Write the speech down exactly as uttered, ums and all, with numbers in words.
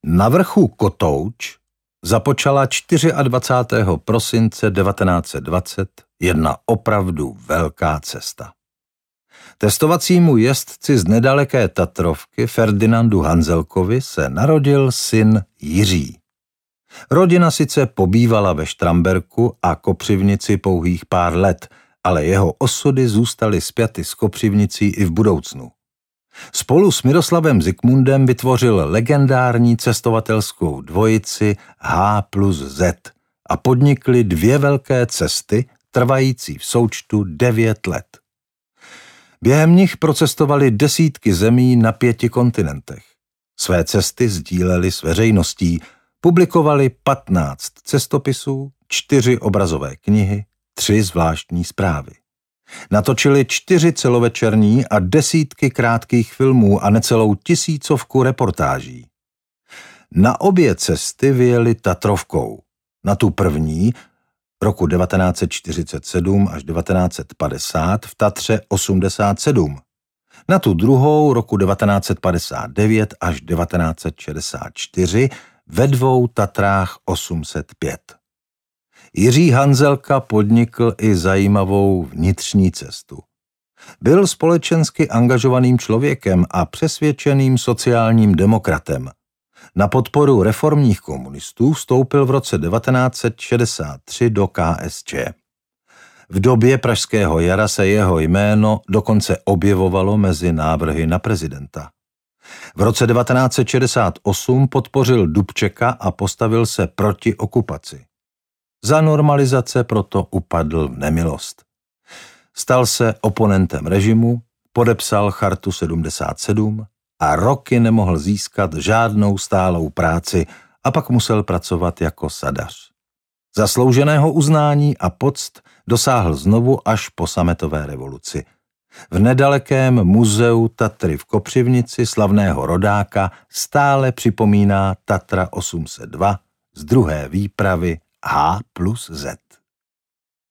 Na vrchu Kotouč započala dvacátého čtvrtého prosince devatenáct set dvacet jedna opravdu velká cesta. Testovacímu jezdci z nedaleké Tatrovky Ferdinandu Hanzelkovi se narodil syn Jiří. Rodina sice pobývala ve Štramberku a Kopřivnici pouhých pár let, ale jeho osudy zůstaly spjaty s Kopřivnicí i v budoucnu. Spolu s Miroslavem Zikmundem vytvořil legendární cestovatelskou dvojici H plus Z a podnikli dvě velké cesty, trvající v součtu devět let. Během nich procestovali desítky zemí na pěti kontinentech. Své cesty sdíleli s veřejností, publikovali patnáct cestopisů, čtyři obrazové knihy, tři zvláštní zprávy. Natočili čtyři celovečerní a desítky krátkých filmů a necelou tisícovku reportáží. Na obě cesty vyjeli Tatrovkou. Na tu první, roku devatenáct set čtyřicet sedm až devatenáct set padesát, v Tatře osmdesát sedm. Na tu druhou, roku devatenáct set padesát devět až devatenáct set šedesát čtyři, ve dvou Tatrách osm set pět. Jiří Hanzelka podnikl i zajímavou vnitřní cestu. Byl společensky angažovaným člověkem a přesvědčeným sociálním demokratem. Na podporu reformních komunistů vstoupil v roce devatenáct set šedesát tři do K S Č. V době Pražského jara se jeho jméno dokonce objevovalo mezi návrhy na prezidenta. V roce devatenáct set šedesát osm podpořil Dubčeka a postavil se proti okupaci. Za normalizace proto upadl v nemilost. Stal se oponentem režimu, podepsal Chartu sedmdesát sedm a roky nemohl získat žádnou stálou práci a pak musel pracovat jako sadař. Zaslouženého uznání a poct dosáhl znovu až po sametové revoluci. V nedalekém muzeu Tatry v Kopřivnici slavného rodáka stále připomíná Tatra osm set dva z druhé výpravy H plus Z.